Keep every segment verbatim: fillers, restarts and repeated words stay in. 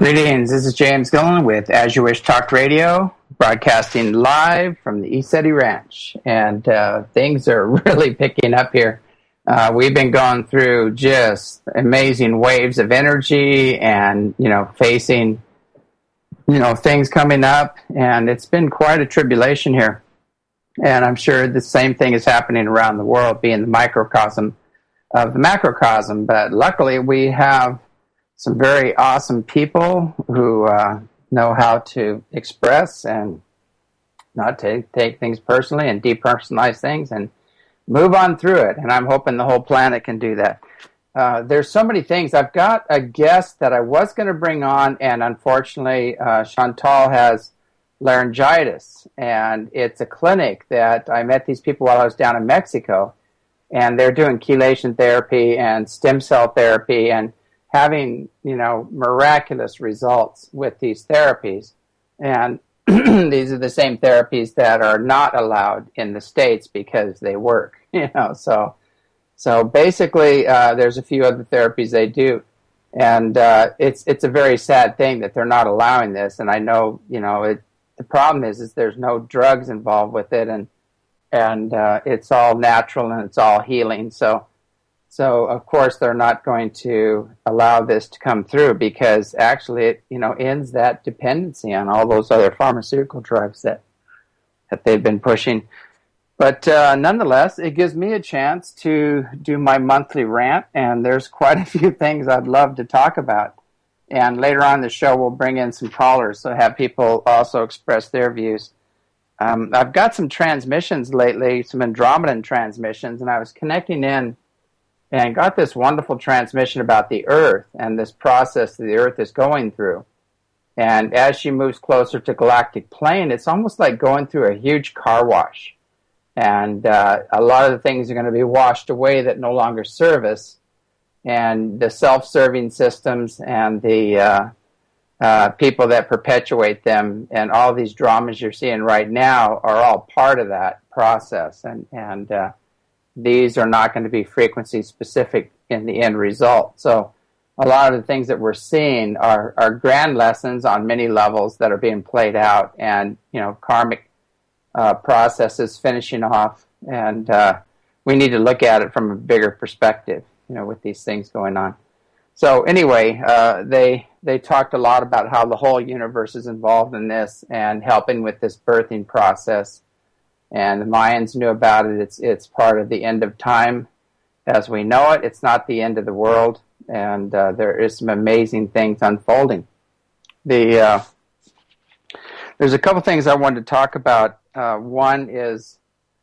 Greetings, this is James Gillen with As You Wish Talk Radio, broadcasting live from the ECETI Ranch. And uh, things are really picking up here. Uh, we've been going through just amazing waves of energy and, you know, facing, you know, things coming up. And it's been quite a tribulation here. And I'm sure the same thing is happening around the world, being the microcosm of the macrocosm. But luckily, we have some very awesome people who uh, know how to express and not to take things personally and depersonalize things and move on through it. And I'm hoping the whole planet can do that. Uh, there's so many things. I've got a guest that I was going to bring on, and unfortunately, uh, Chantal has laryngitis. And it's a clinic that I met these people while I was down in Mexico. And they're doing chelation therapy and stem cell therapy and having, you know, miraculous results with these therapies. And these are the same therapies that are not allowed in the States because they work, you know. So so basically, uh, there's a few other therapies they do. And uh, it's it's a very sad thing that they're not allowing this. And I know, you know, it, the problem is, is there's no drugs involved with it. And, and uh, it's all natural and it's all healing. So So, of course, they're not going to allow this to come through because actually it, you know, ends that dependency on all those other pharmaceutical drugs that that they've been pushing. But uh, nonetheless, it gives me a chance to do my monthly rant, and there's quite a few things I'd love to talk about. And later on in the show, we'll bring in some callers, so have people also express their views. Um, I've got some transmissions lately, some Andromedan transmissions, and I was connecting in and got this wonderful transmission about the Earth and this process that the Earth is going through. And as she moves closer to galactic plane, it's almost like going through a huge car wash. And uh, a lot of the things are going to be washed away that no longer serve us. And the self-serving systems and the uh, uh, people that perpetuate them and all these dramas you're seeing right now are all part of that process. And, and uh, these are not going to be frequency specific in the end result. So a lot of the things that we're seeing are, are grand lessons on many levels that are being played out, and, you know, karmic uh, processes finishing off. And uh, we need to look at it from a bigger perspective, you know, with these things going on. So anyway, uh, they they talked a lot about how the whole universe is involved in this and helping with this birthing process. And the Mayans knew about it. It's it's part of the end of time as we know it. It's not the end of the world, and uh, there is some amazing things unfolding. The uh, there's a couple things I wanted to talk about. Uh, one is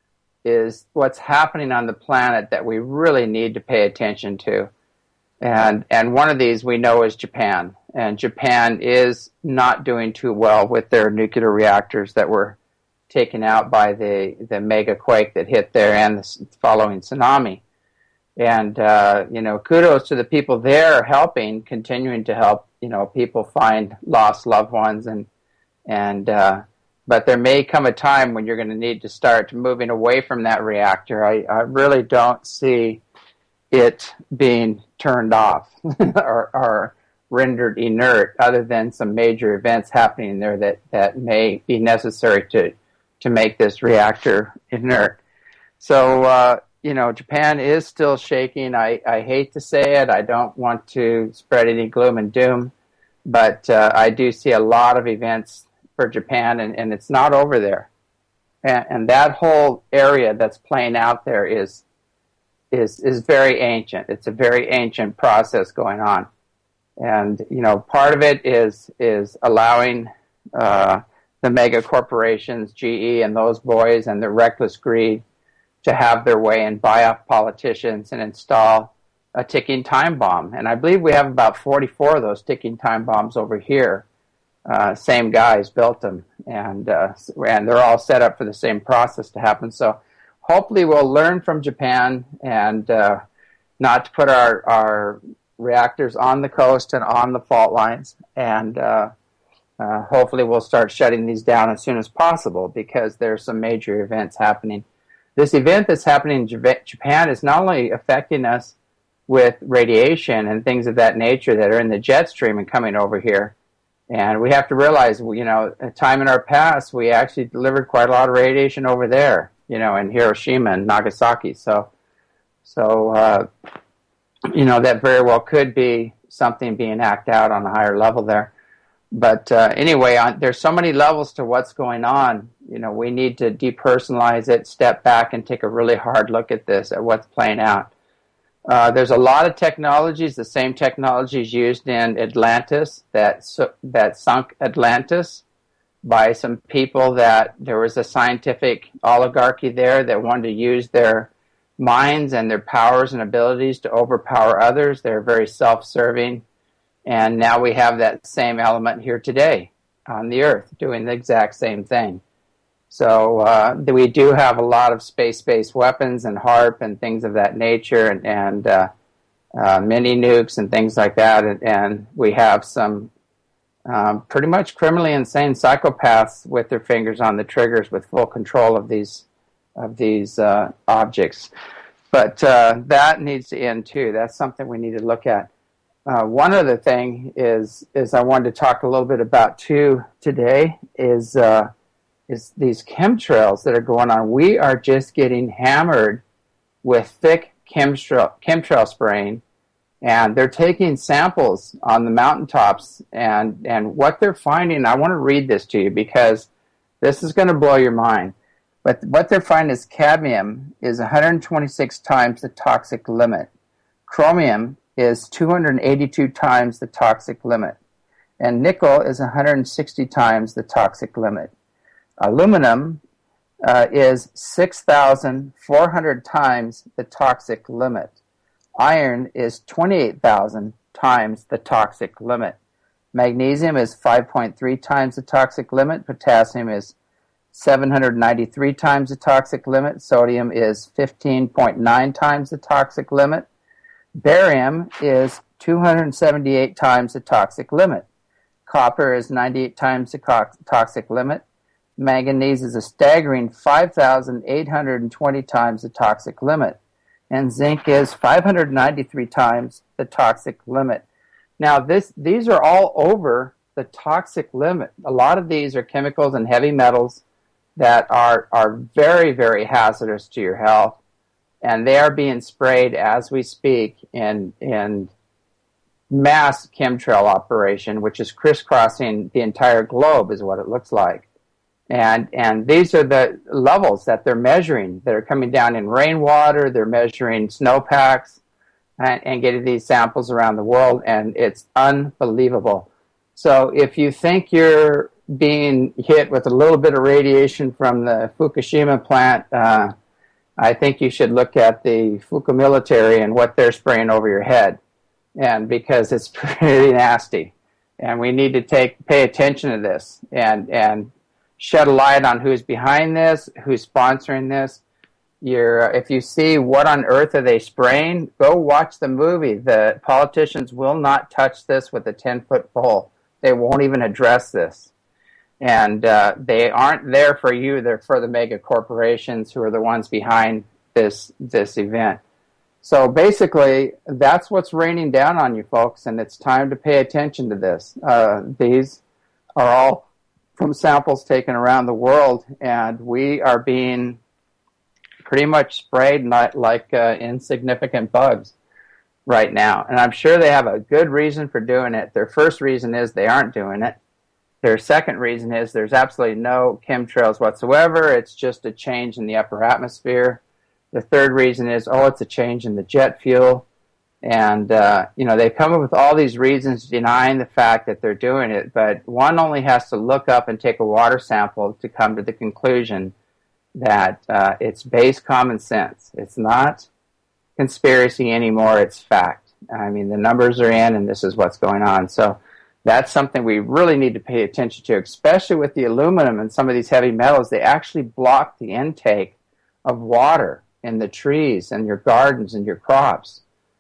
is what's happening on the planet that we really need to pay attention to, and and one of these we know is Japan, and Japan is not doing too well with their nuclear reactors that were taken out by the, the mega quake that hit there and the following tsunami. And, uh, you know, kudos to the people there helping, continuing to help, you know, people find lost loved ones. And, and uh, but there may come a time when you're going to need to start moving away from that reactor. I, I really don't see it being turned off or, or rendered inert, other than some major events happening there that, that may be necessary to to make this reactor inert. So, uh, you know, Japan is still shaking. I, I hate to say it. I don't want to spread any gloom and doom, but uh, I do see a lot of events for Japan, and, and it's not over there. And, and that whole area that's playing out there is, is, is very ancient. It's a very ancient process going on. And, you know, part of it is, is allowing uh, the mega corporations, G E and those boys and their reckless greed to have their way and buy off politicians and install a ticking time bomb. And I believe we have about forty-four of those ticking time bombs over here. Uh, same guys built them, and uh, and they're all set up for the same process to happen. So hopefully we'll learn from Japan and uh, not to put our, our reactors on the coast and on the fault lines, and uh, Uh, hopefully we'll start shutting these down as soon as possible, because there's some major events happening. This event that's happening in Japan is not only affecting us with radiation and things of that nature that are in the jet stream and coming over here, And we have to realize, you know, a time in our past, we actually delivered quite a lot of radiation over there, you know, in Hiroshima and Nagasaki. So, so uh, you know, that very well could be something being acted out on a higher level there. But uh, anyway, on, there's so many levels to what's going on. You know, we need to depersonalize it, step back, and take a really hard look at this, at what's playing out. Uh, there's a lot of technologies, the same technologies used in Atlantis, that su- that sunk Atlantis by some people that there was a scientific oligarchy there that wanted to use their minds and their powers and abilities to overpower others. They're very self-serving. And now we have that same element here today on the Earth doing the exact same thing. So uh, we do have a lot of space-based weapons and HAARP and things of that nature, and, and uh, uh, mini nukes and things like that. And, and we have some um, pretty much criminally insane psychopaths with their fingers on the triggers with full control of these of these uh, objects. But uh, that needs to end too. That's something we need to look at. Uh, one other thing is is I wanted to talk a little bit about too today is uh, is these chemtrails that are going on. We are just getting hammered with thick chemtrail chemtrail spraying, and they're taking samples on the mountaintops, and and what they're finding. I want to read this to you because this is going to blow your mind. But what they're finding is cadmium is one hundred twenty-six times the toxic limit. Chromium is two hundred eighty-two times the toxic limit. And nickel is one hundred sixty times the toxic limit. Aluminum uh, is six thousand four hundred times the toxic limit. Iron is twenty-eight thousand times the toxic limit. Magnesium is five point three times the toxic limit. Potassium is seven hundred ninety-three times the toxic limit. Sodium is fifteen point nine times the toxic limit. Barium is two hundred seventy-eight times the toxic limit. Copper is ninety-eight times the co- toxic limit. Manganese is a staggering five thousand eight hundred twenty times the toxic limit. And zinc is five hundred ninety-three times the toxic limit. Now, this these are all over the toxic limit. A lot of these are chemicals and heavy metals that are, are very, very hazardous to your health. And they are being sprayed as we speak in in mass chemtrail operation, which is crisscrossing the entire globe, is what it looks like. And and these are the levels that they're measuring. They're coming down in rainwater. They're measuring snowpacks and, and getting these samples around the world, and it's unbelievable. So if you think you're being hit with a little bit of radiation from the Fukushima plant, uh, I think you should look at the Fuku military and what they're spraying over your head, and because it's pretty nasty, and we need to take pay attention to this and and shed a light on who's behind this, who's sponsoring this. You're, if you see what on earth are they spraying, go watch the movie. The politicians will not touch this with a ten-foot pole. They won't even address this. And uh, they aren't there for you. They're for the mega corporations who are the ones behind this this event. So basically, that's what's raining down on you, folks, and it's time to pay attention to this. Uh, these are all from samples taken around the world, and we are being pretty much sprayed not like uh, insignificant bugs right now. And I'm sure they have a good reason for doing it. Their first reason is they aren't doing it. Their second reason is there's absolutely no chemtrails whatsoever. It's just a change in the upper atmosphere. The third reason is, oh, it's a change in the jet fuel. And, uh, you know, they come up with all these reasons denying the fact that they're doing it. But one only has to look up and take a water sample to come to the conclusion that uh, it's base common sense. It's not conspiracy anymore. It's fact. I mean, the numbers are in, and this is what's going on. So that's something we really need to pay attention to, especially with the aluminum and some of these heavy metals. They actually block the intake of water in the trees and your gardens and your crops,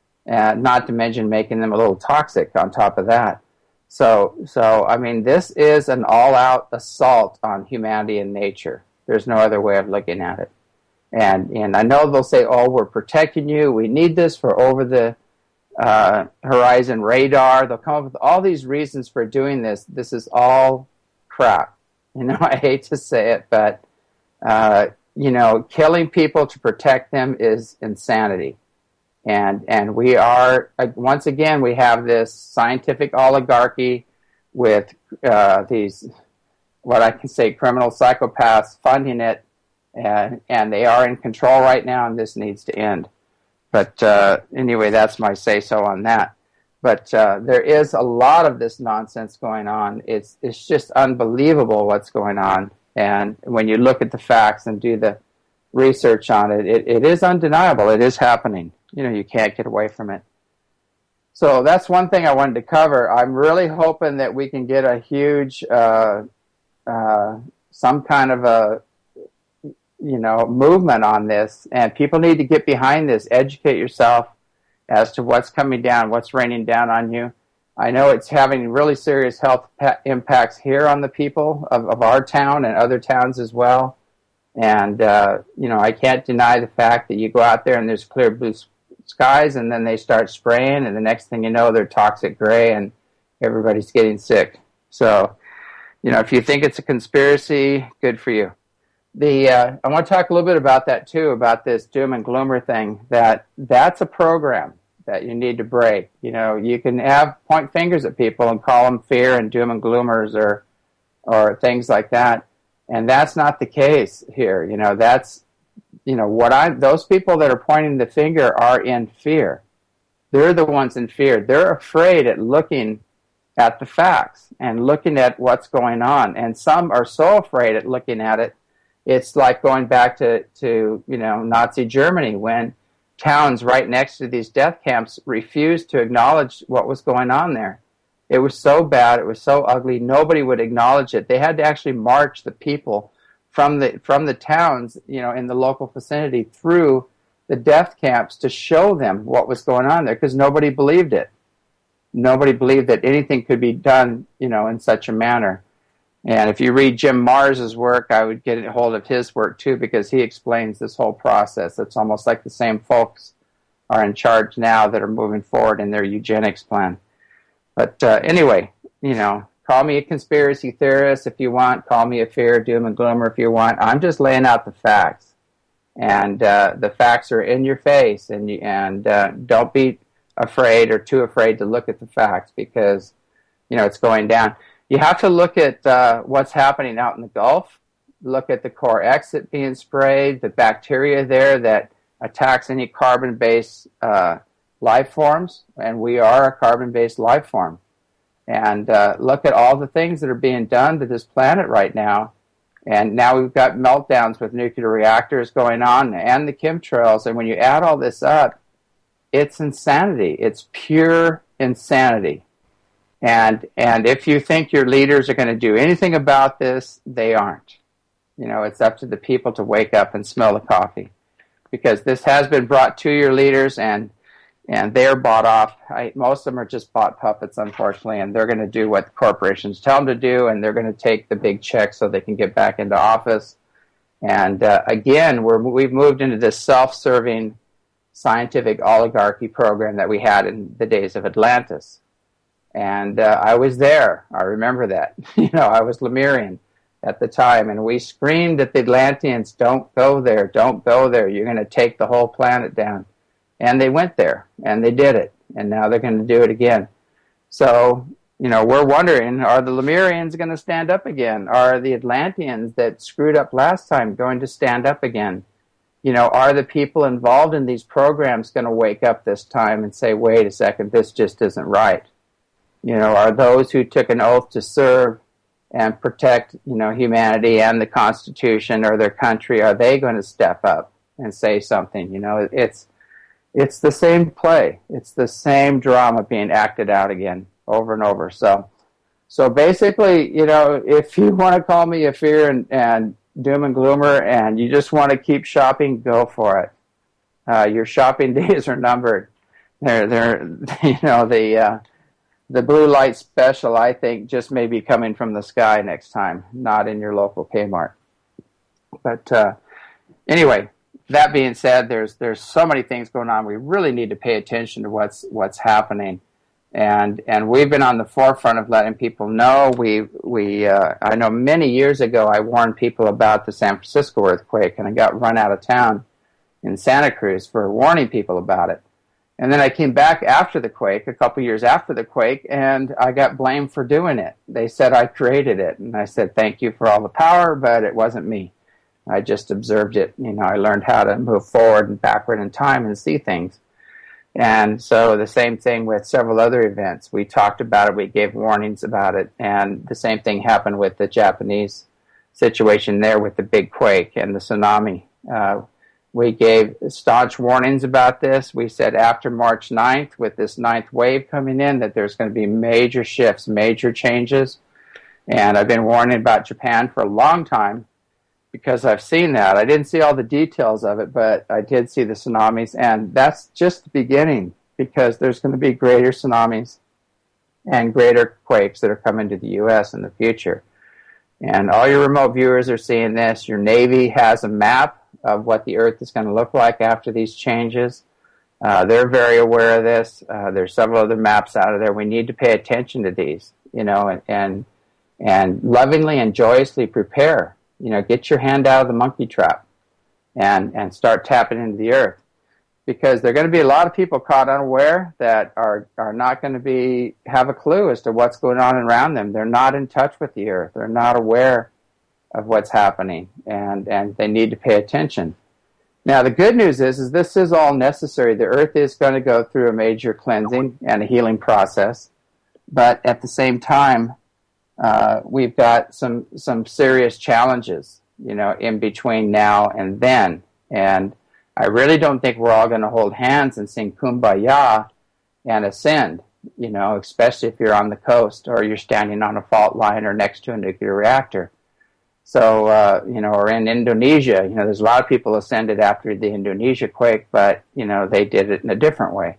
and not to mention making them a little toxic on top of that. So, so I mean, this is an all-out assault on humanity and nature. There's no other way of looking at it. And and I know they'll say, oh, we're protecting you. We need this for over the uh, Horizon Radar. They'll come up with all these reasons for doing this. This is all crap. You know, I hate to say it, but, uh, you know, killing people to protect them is insanity. And and we are, once again, we have this scientific oligarchy with uh, these, what I can say, criminal psychopaths funding it, and, and they are in control right now, and this needs to end. But uh, anyway, that's my say-so on that. But uh, there is a lot of this nonsense going on. It's it's just unbelievable what's going on. And when you look at the facts and do the research on it, it, it is undeniable. It is happening. You know, you can't get away from it. So that's one thing I wanted to cover. I'm really hoping that we can get a huge, uh, uh, some kind of a, you know, movement on this. And people need to get behind this, educate yourself as to what's coming down, what's raining down on you. I know it's having really serious health pa- impacts here on the people of, of our town and other towns as well. And, uh, you know, I can't deny the fact that you go out there and there's clear blue skies, and then they start spraying, and the next thing you know, they're toxic gray, and everybody's getting sick. So, you know, if you think it's a conspiracy, good for you. The uh, I want to talk a little bit about that, too, about this doom and gloomer thing, that that's a program that you need to break. You know, you can have point fingers at people and call them fear and doom and gloomers or or things like that. And that's not the case here. You know, that's, you know, what I, those people that are pointing the finger are in fear. They're the ones in fear. They're afraid at looking at the facts and looking at what's going on. And some are so afraid at looking at it. It's like going back to, to, you know, Nazi Germany, when towns right next to these death camps refused to acknowledge what was going on there. It was so bad. It was so ugly. Nobody would acknowledge it. They had to actually march the people from the from the towns, you know, in the local vicinity through the death camps to show them what was going on there, because nobody believed it. Nobody believed that anything could be done, you know, in such a manner. And if you read Jim Mars's work, I would get a hold of his work too, because he explains this whole process. It's almost like the same folks are in charge now that are moving forward in their eugenics plan. But uh, anyway, you know, call me a conspiracy theorist if you want. Call me a fear, doom, and gloomer if you want. I'm just laying out the facts. And uh, the facts are in your face. And, you, and uh, don't be afraid or too afraid to look at the facts, because, you know, it's going down. You have to look at uh, what's happening out in the Gulf. Look at the core exit being sprayed, the bacteria there that attacks any carbon-based uh, life forms, and we are a carbon-based life form. And uh, look at all the things that are being done to this planet right now. And now we've got meltdowns with nuclear reactors going on and the chemtrails. And when you add all this up, it's insanity. It's pure insanity. And and if you think your leaders are going to do anything about this, they aren't. You know, it's up to the people to wake up and smell the coffee. Because this has been brought to your leaders, and and they're bought off. I, most of them are just bought puppets, unfortunately, and they're going to do what the corporations tell them to do, and they're going to take the big check so they can get back into office. And uh, again, we're, we've moved into this self-serving scientific oligarchy program that we had in the days of Atlantis. And uh, I was there. I remember that. You know, I was Lemurian at the time, and we screamed at the Atlanteans, don't go there, don't go there. You're going to take the whole planet down. And they went there, and they did it, and now they're going to do it again. So, you know, we're wondering, are the Lemurians going to stand up again? Are the Atlanteans that screwed up last time going to stand up again? You know, are the people involved in these programs going to wake up this time and say, wait a second, this just isn't right? You know, are those who took an oath to serve and protect, you know, humanity and the Constitution or their country, are they going to step up and say something? You know, it's it's the same play. It's the same drama being acted out again over and over. So so basically, you know, if you want to call me a fear and, and doom and gloomer and you just want to keep shopping, go for it. Uh, your shopping days are numbered. They're, they're you know, the... Uh, The blue light special, I think, just may be coming from the sky next time, not in your local Kmart. But uh, anyway, that being said, there's there's so many things going on. We really need to pay attention to what's what's happening, and and we've been on the forefront of letting people know. We we uh, I know many years ago I warned people about the San Francisco earthquake, and I got run out of town in Santa Cruz for warning people about it. And then I came back after the quake, a couple years after the quake, and I got blamed for doing it. They said I created it, and I said thank you for all the power, but it wasn't me. I just observed it. You know, I learned how to move forward and backward in time and see things. And so the same thing with several other events. We talked about it. We gave warnings about it. And the same thing happened with the Japanese situation there with the big quake and the tsunami. Uh, we gave staunch warnings about this. We said after March ninth, with this ninth wave coming in, that there's going to be major shifts, major changes. And I've been warning about Japan for a long time, because I've seen that. I didn't see all the details of it, but I did see the tsunamis, and that's just the beginning, because there's going to be greater tsunamis and greater quakes that are coming to the U S in the future. And all your remote viewers are seeing this. Your Navy has a map of what the Earth is going to look like after these changes. Uh, they're very aware of this. Uh, there's several other maps out of there. We need to pay attention to these, you know, and and, and lovingly and joyously prepare. You know, get your hand out of the monkey trap and, and start tapping into the earth, because there are going to be a lot of people caught unaware that are, are not going to be have a clue as to what's going on around them. They're not in touch with the earth. They're not aware of what's happening, and, and they need to pay attention. Now, the good news is, is this is all necessary. The earth is going to go through a major cleansing and a healing process, but at the same time, Uh, we've got some some serious challenges, you know, in between now and then. And I really don't think we're all going to hold hands and sing Kumbaya and ascend, you know, especially if you're on the coast or you're standing on a fault line or next to a nuclear reactor. So, uh, you know, or in Indonesia, you know, there's a lot of people ascended after the Indonesia quake, but, you know, they did it in a different way.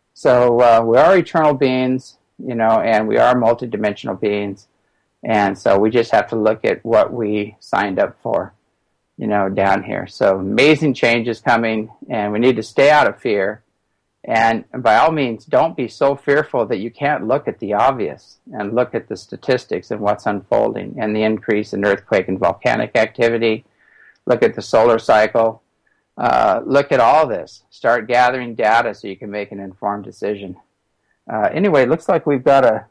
So uh, we are eternal beings, you know, and we are multidimensional beings. And so we just have to look at what we signed up for, you know, down here. So amazing changes coming, and we need to stay out of fear. And by all means, don't be so fearful that you can't look at the obvious and look at the statistics and what's unfolding and the increase in earthquake and volcanic activity. Look at the solar cycle. Uh, look at all this. Start gathering data so you can make an informed decision. Uh, anyway, it looks like we've got a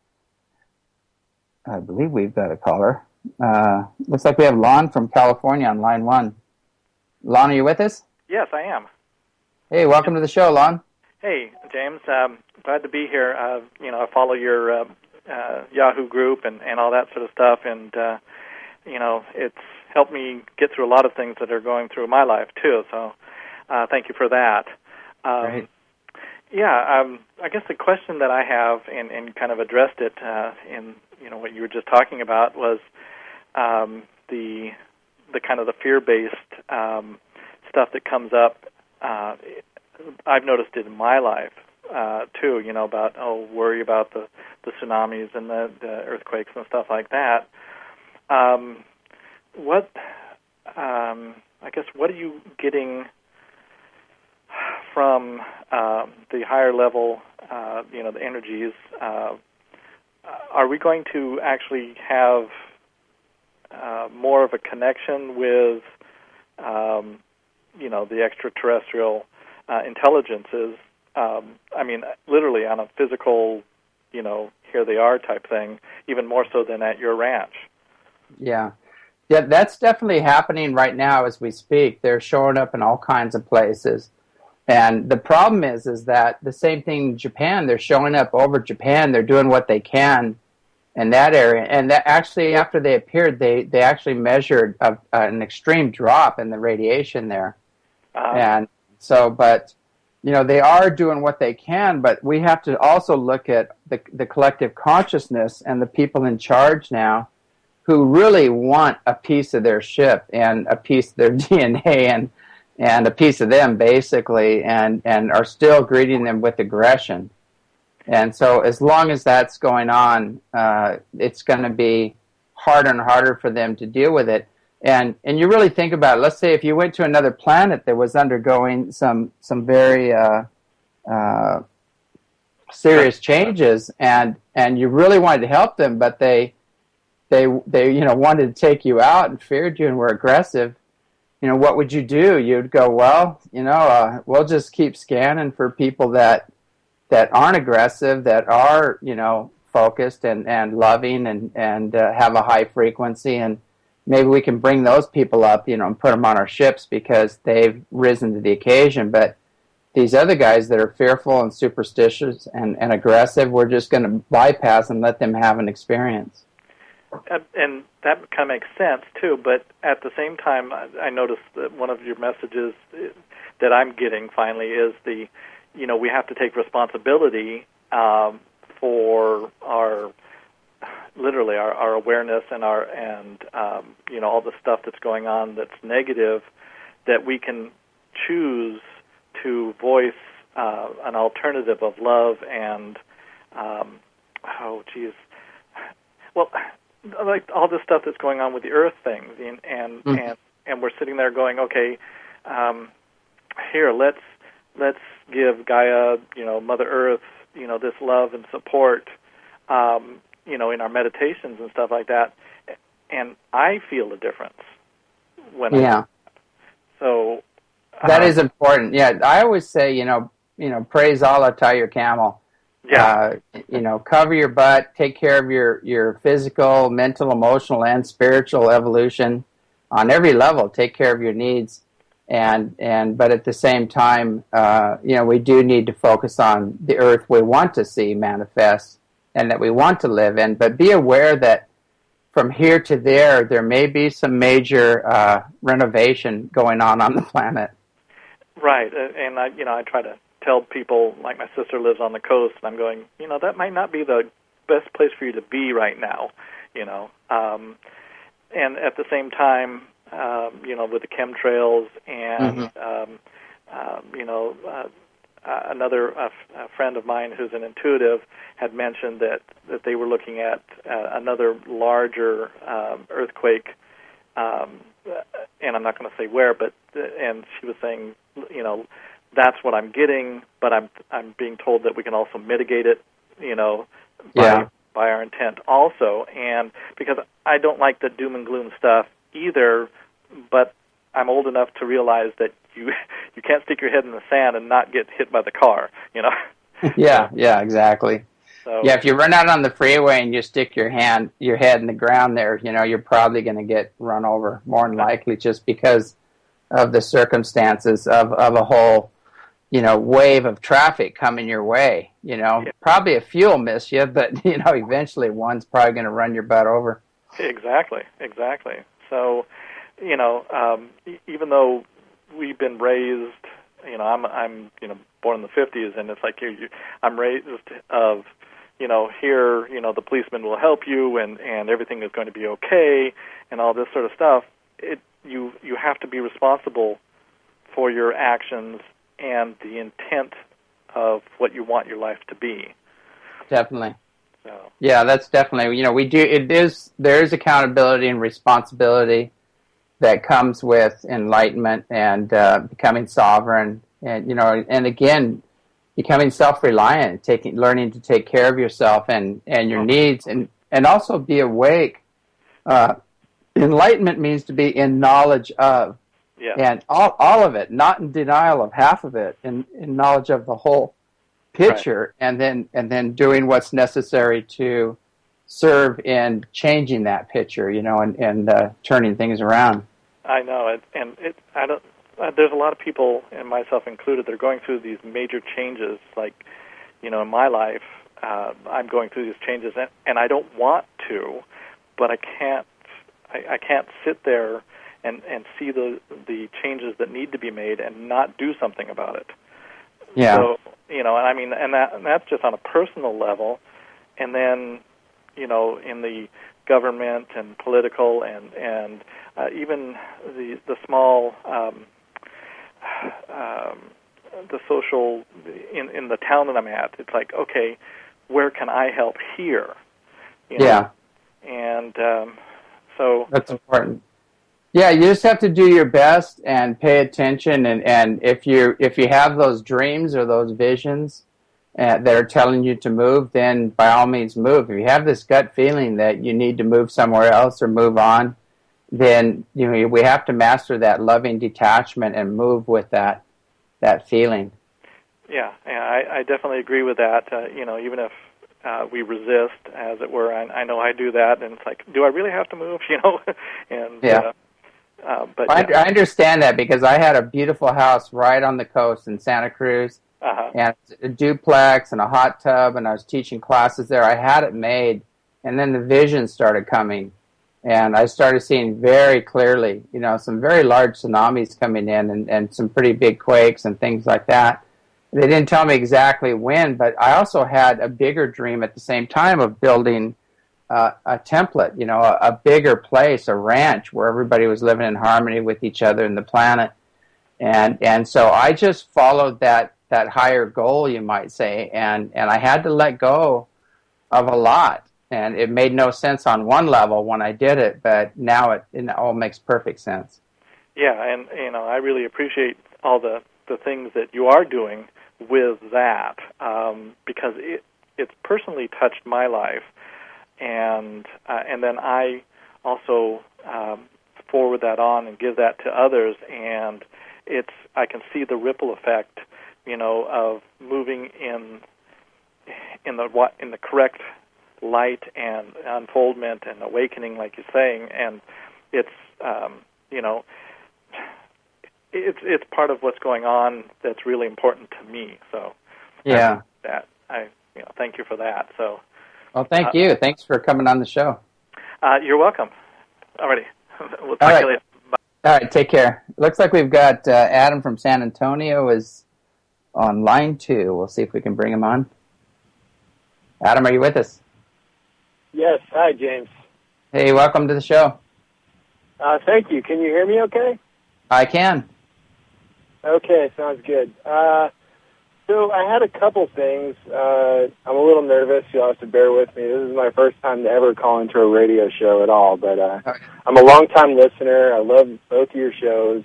I believe we've got a caller. Uh, looks like we have Lon from California on line one. Lon, are you with us? Yes, I am. Hey, welcome to the show, Lon. Hey, James. Um, glad to be here. Uh, you know, I follow your uh, uh, Yahoo group and, and all that sort of stuff, and, uh, you know, it's helped me get through a lot of things that are going through my life, too, so uh, thank you for that. Um, Great. Yeah, um, I guess the question that I have, and, and kind of addressed it uh, in you know what you were just talking about, was um, the the kind of the fear-based um, stuff that comes up. Uh, I've noticed it in my life uh, too. You know, about oh, worry about the, the tsunamis and the, the earthquakes and stuff like that. Um, what um, I guess what are you getting from uh, the higher level, uh, you know, the energies? Uh, are we going to actually have uh, more of a connection with, um, you know, the extraterrestrial uh, intelligences? Um, I mean, literally on a physical, you know, here they are type thing, even more so than at your ranch. Yeah. Yeah, that's definitely happening right now as we speak. They're showing up in all kinds of places. And the problem is, is that the same thing in Japan. They're showing up over Japan. They're doing what they can in that area. And that actually, after they appeared, they, they actually measured a, an extreme drop in the radiation there. Uh-huh. And so, but, you know, they are doing what they can, but we have to also look at the, the collective consciousness and the people in charge now who really want a piece of their ship and a piece of their D N A and and a piece of them, basically, and, and are still greeting them with aggression. And so as long as that's going on, uh, it's going to be harder and harder for them to deal with it. And and you really think about it. Let's say if you went to another planet that was undergoing some some very uh, uh, serious changes, and and you really wanted to help them, but they they they you know wanted to take you out and feared you and were aggressive. You know, what would you do? You'd go, well, you know, uh, we'll just keep scanning for people that that aren't aggressive, that are, you know, focused and, and loving and, and uh, have a high frequency, and maybe we can bring those people up, you know, and put them on our ships because they've risen to the occasion. But these other guys that are fearful and superstitious and, and aggressive, we're just going to bypass and let them have an experience. And, and that kind of makes sense, too, but at the same time, I, I noticed that one of your messages that I'm getting finally is the, you know, we have to take responsibility um, for our, literally, our, our awareness and, our and um, you know, all the stuff that's going on that's negative, that we can choose to voice uh, an alternative of love and, um, oh, geez, well, like all this stuff that's going on with the earth things, and and mm-hmm. and, and we're sitting there going, okay, um, here let's let's give Gaia, you know, Mother Earth, you know, this love and support, um, you know, in our meditations and stuff like that, and I feel a difference when yeah. I do that. So uh, that is important. Yeah, I always say, you know, you know, praise Allah, tie your camel. Yeah. Uh, you know, cover your butt, take care of your, your physical, mental, emotional, and spiritual evolution on every level. Take care of your needs. And, and but at the same time, uh, you know, we do need to focus on the earth we want to see manifest and that we want to live in. But be aware that from here to there, there may be some major uh, renovation going on on the planet. Right. And, I, you know, I try to tell people, like my sister lives on the coast, and I'm going, you know, that might not be the best place for you to be right now, you know. Um, and at the same time, um, you know, with the chemtrails and, mm-hmm. um, um, you know, uh, uh, another uh, a friend of mine who's an intuitive had mentioned that, that they were looking at uh, another larger um, earthquake, um, and I'm not going to say where, but, and she was saying, you know, that's what I'm getting, but I'm I'm being told that we can also mitigate it, you know, by, yeah. by our intent also. And because I don't like the doom and gloom stuff either, but I'm old enough to realize that you you can't stick your head in the sand and not get hit by the car, you know. yeah, yeah, exactly. So, yeah, if you run out on the freeway and you stick your hand, your head in the ground there, you know, you're probably going to get run over, more than likely, just because of the circumstances of, of a whole, you know, wave of traffic coming your way. You know, yeah. Probably a fuel miss you, but, you know, eventually one's probably going to run your butt over. Exactly, exactly. So, you know, um, e- even though we've been raised, you know, I'm, I'm, you know, born in the fifties, and it's like you, you, I'm raised of, you know, here, you know, the policeman will help you, and, and everything is going to be okay, and all this sort of stuff. It, you, you have to be responsible for your actions and the intent of what you want your life to be. Definitely. So. Yeah, that's definitely, you know, we do, it is, there is accountability and responsibility that comes with enlightenment and uh, becoming sovereign, and, you know, and again, becoming self-reliant, taking, learning to take care of yourself and, and your Okay. needs, and, and also be awake. Uh, enlightenment means to be in knowledge of. Yeah. And all all of it, not in denial of half of it, in, in knowledge of the whole picture, right. and then and then doing what's necessary to serve in changing that picture, you know, and and uh, turning things around. I know it, and it. I don't. Uh, there's a lot of people, and myself included, that are going through these major changes. Like, you know, in my life, uh, I'm going through these changes, and, and I don't want to, but I can't. I, I can't sit there and, and see the the changes that need to be made and not do something about it. Yeah. So, you know, and I mean, and that and that's just on a personal level, and then, you know, in the government and political and and uh, even the the small um, um, the social in in the town that I'm at. It's like, okay, where can I help here? You know? Yeah. And um, so that's important. Yeah, you just have to do your best and pay attention. And, and if you if you have those dreams or those visions uh, that are telling you to move, then by all means move. If you have this gut feeling that you need to move somewhere else or move on, then you know we have to master that loving detachment and move with that that feeling. Yeah, yeah, I, I definitely agree with that. Uh, you know, even if uh, we resist, as it were, I, I know I do that, and it's like, do I really have to move? You know, and yeah. Uh, Uh, but I, yeah. I understand that because I had a beautiful house right on the coast in Santa Cruz, uh-huh. and a duplex and a hot tub, and I was teaching classes there. I had it made, and then the vision started coming, and I started seeing very clearly, you know, some very large tsunamis coming in and, and some pretty big quakes and things like that. They didn't tell me exactly when, but I also had a bigger dream at the same time of building Uh, a template, you know, a, a bigger place, a ranch where everybody was living in harmony with each other and the planet. And and so I just followed that, that higher goal, you might say, and, and I had to let go of a lot. And it made no sense on one level when I did it, but now it, it all makes perfect sense. Yeah, and, you know, I really appreciate all the, the things that you are doing with that, um, because it it's personally touched my life. And uh, and then I also um, forward that on and give that to others, and it's I can see the ripple effect, you know, of moving in in the in the correct light and unfoldment and awakening, like you're saying, and it's um, you know it's it's part of what's going on that's really important to me. So yeah, that I you know thank you for that. So. Well, thank uh, you. Thanks for coming on the show. Uh, you're welcome. Alrighty. We'll talk All right. to you later. Bye. All right, take care. Looks like we've got uh, Adam from San Antonio is on line two. We'll see if we can bring him on. Adam, are you with us? Yes. Hi, James. Hey, welcome to the show. Uh, thank you. Can you hear me okay? I can. Okay, sounds good. Uh, So I had a couple things. Uh, I'm a little nervous. You'll have to bear with me. This is my first time to ever call into a radio show at all. But uh, okay. I'm a long-time listener. I love both of your shows.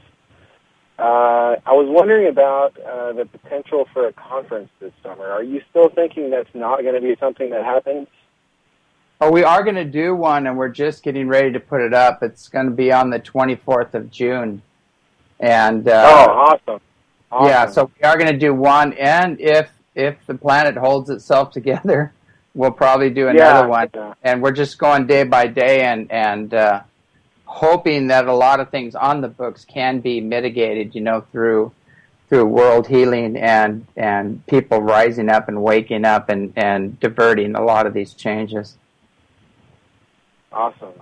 Uh, I was wondering about uh, the potential for a conference this summer. Are you still thinking that's not going to be something that happens? Oh, we are going to do one, and we're just getting ready to put it up. It's going to be on the twenty-fourth of June. And uh, oh, awesome. Awesome. Yeah, so we are going to do one, and if if the planet holds itself together, we'll probably do another yeah, one. Yeah. And we're just going day by day and and uh, hoping that a lot of things on the books can be mitigated, you know, through through world healing and and people rising up and waking up and, and diverting a lot of these changes. Awesome.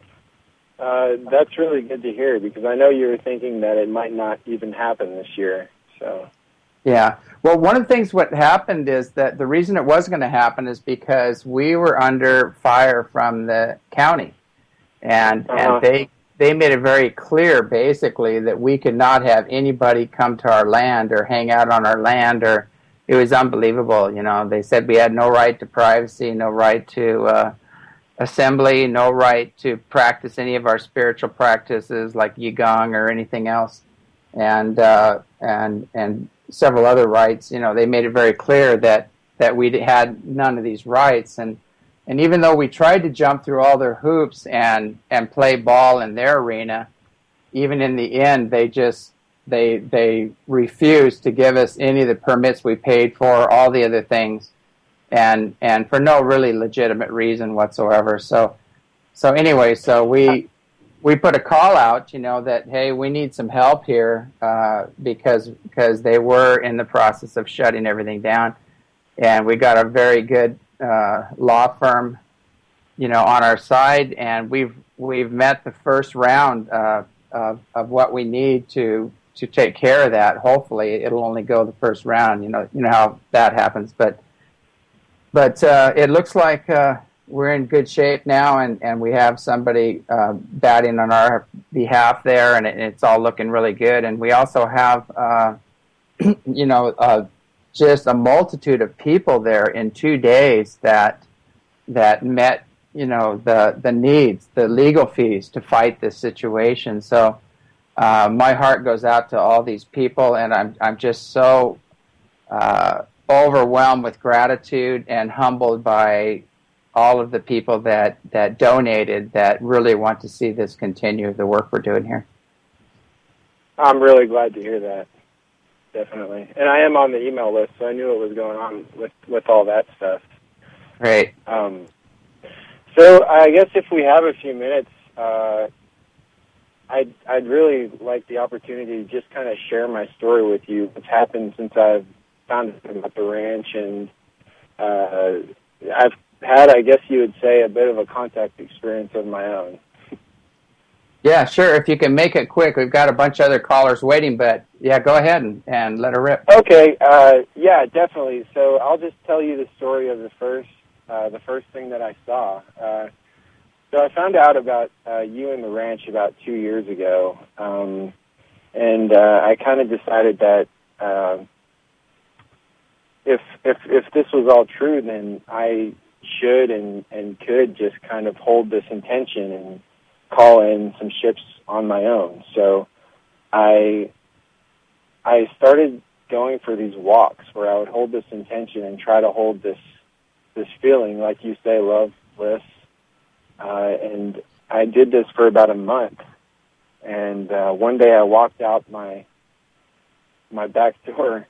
Uh, that's really good to hear because I know you were thinking that it might not even happen this year. So, yeah. Well, one of the things what happened is that the reason it was going to happen is because we were under fire from the county, and uh-huh. and they they made it very clear, basically, that we could not have anybody come to our land or hang out on our land, or it was unbelievable. You know, they said we had no right to privacy, no right to uh, assembly, no right to practice any of our spiritual practices like Qigong or anything else. And uh, and and several other rights, you know, they made it very clear that, that we had none of these rights. And and even though we tried to jump through all their hoops and, and play ball in their arena, even in the end, they just they they refused to give us any of the permits we paid for, all the other things, and and for no really legitimate reason whatsoever. So so anyway, so we. We put a call out, you know, that, hey, we need some help here uh, because because they were in the process of shutting everything down. And we got a very good uh, law firm, you know, on our side. And we've we've met the first round uh, of, of what we need to to take care of that. Hopefully it'll only go the first round. You know, you know how that happens. But, but uh, it looks like... Uh, we're in good shape now, and, and we have somebody uh, batting on our behalf there, and, it, and it's all looking really good. And we also have, uh, you know, uh, just a multitude of people there in two days that that met, you know, the the needs, the legal fees to fight this situation. So uh, my heart goes out to all these people, and I'm I'm just so uh, overwhelmed with gratitude and humbled by all of the people that, that donated that really want to see this continue, the work we're doing here. I'm really glad to hear that, definitely. And I am on the email list, so I knew what was going on with, with all that stuff. Great. Um, so I guess if we have a few minutes, uh, I'd, I'd really like the opportunity to just kind of share my story with you, what's happened since I've found out about the ranch, and uh, I've had, I guess you would say, a bit of a contact experience of my own. Yeah, sure. If you can make it quick, we've got a bunch of other callers waiting, but yeah, go ahead and, and let her rip. Okay, uh, yeah, definitely. So I'll just tell you the story of the first, uh, the first thing that I saw. Uh, so I found out about uh, you and the ranch about two years ago, um, and uh, I kind of decided that uh, if if if this was all true, then I should and, and could just kind of hold this intention and call in some ships on my own. So I I started going for these walks where I would hold this intention and try to hold this this feeling, like you say, love, bliss. Uh, and I did this for about a month. And uh, one day I walked out my my back door,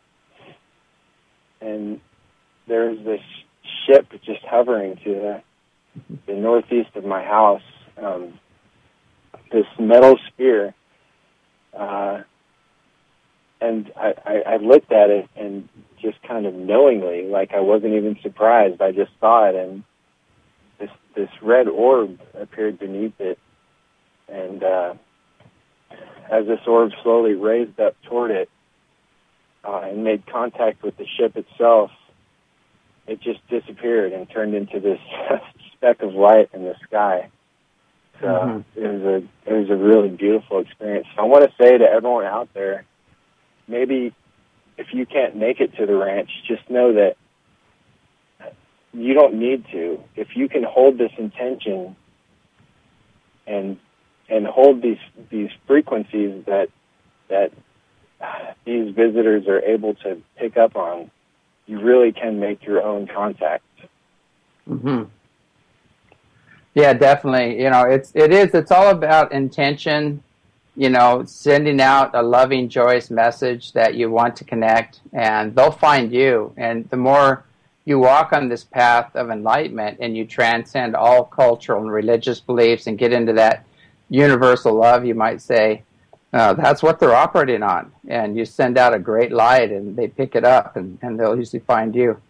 and there's this ship just hovering to the, the northeast of my house, um, this metal sphere, uh, and I, I, I looked at it and just kind of knowingly, like I wasn't even surprised, I just saw it, and this this red orb appeared beneath it, and uh, as this orb slowly raised up toward it uh, and made contact with the ship itself, it just disappeared and turned into this speck of light in the sky. So mm-hmm. it was a it was a really beautiful experience. So I want to say to everyone out there, maybe if you can't make it to the ranch, just know that you don't need to. If you can hold this intention and and hold these these frequencies that that these visitors are able to pick up on, you really can make your own contact. Mm-hmm. Yeah, definitely. You know, it's it is. It's all about intention. You know, sending out a loving, joyous message that you want to connect, and they'll find you. And the more you walk on this path of enlightenment, and you transcend all cultural and religious beliefs, and get into that universal love, you might say, uh, that's what they're operating on. And you send out a great light, and they pick it up, and, and they'll usually find you.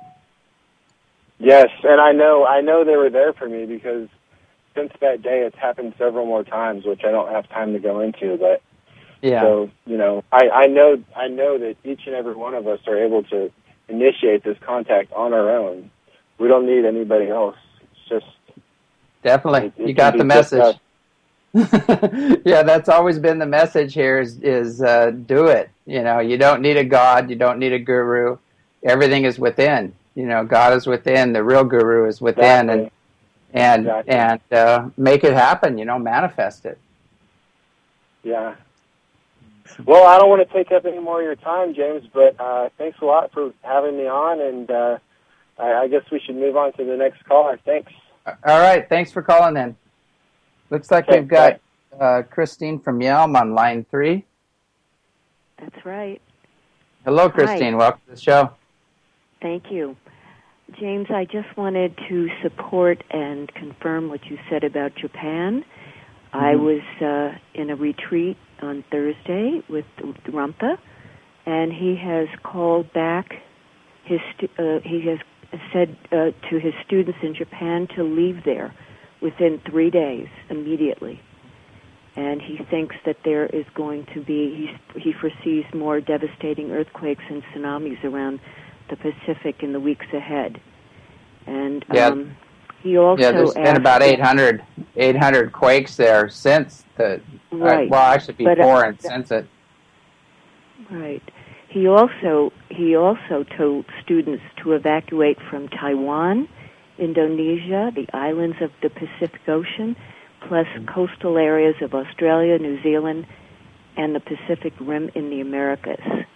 Yes, and I know I know they were there for me, because since that day it's happened several more times, which I don't have time to go into. But yeah. So you know, I, I know I know that each and every one of us are able to initiate this contact on our own. We don't need anybody else. It's just definitely it, it you got the message. Yeah, that's always been the message here: is is uh, do it. You know, you don't need a god, you don't need a guru. Everything is within. You know, God is within. The real guru is within, exactly. and and exactly. and uh, make it happen. You know, manifest it. Yeah. Well, I don't want to take up any more of your time, James, but uh, thanks a lot for having me on, and uh, I, I guess we should move on to the next caller. Thanks. All right. Thanks for calling in. Looks like okay, we've got uh, Christine from Yelm on line three. That's right. Hello, Christine. Hi. Welcome to the show. Thank you. James, I just wanted to support and confirm what you said about Japan. Mm-hmm. I was uh, in a retreat on Thursday with Rumpa, and he has called back his, stu- uh, he has said uh, to his students in Japan to leave there within three days, immediately. And he thinks that there is going to be, he, he foresees more devastating earthquakes and tsunamis around the Pacific in the weeks ahead. And yeah. um, he also yeah, there's been about eight hundred, eight hundred quakes there since the right. Uh, well, actually before but, uh, and since it. Right. He also he also told students to evacuate from Taiwan Indonesia, the islands of the Pacific Ocean, plus coastal areas of Australia, New Zealand, and the Pacific Rim in the Americas.